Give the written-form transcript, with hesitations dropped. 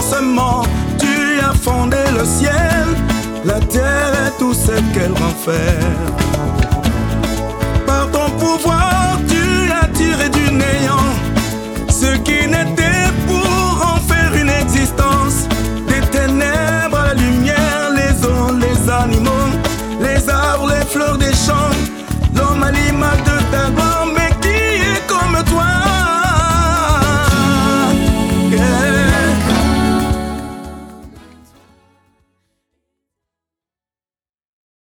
commencement, tu as fondé le ciel, la terre et tout ce qu'elle renferme.